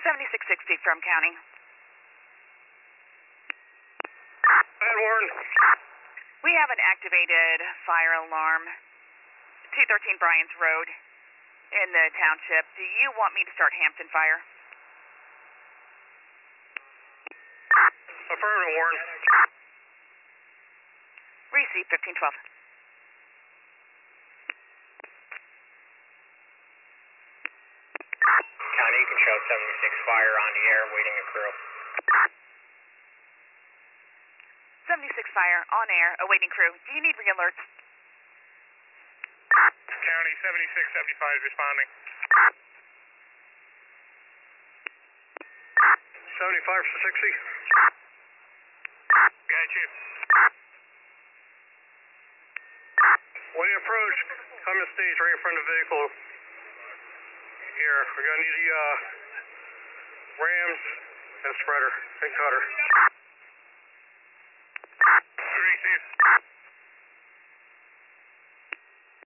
7660 from County. Bad Warren. We have an activated fire alarm, 213 Bryans Road in the township. Do you want me to start Hampton Fire? Affirmative, Warren. Receive 1512. County, you can show 76 Fire on the air, waiting a crew. 76 Fire on air, awaiting crew. Do you need re-alerts? County, 7675 responding. 75 to 60. Got you. When you approach, come to stage right in front of the vehicle. Here, we're going to need the rams and spreader and cutter. Receive.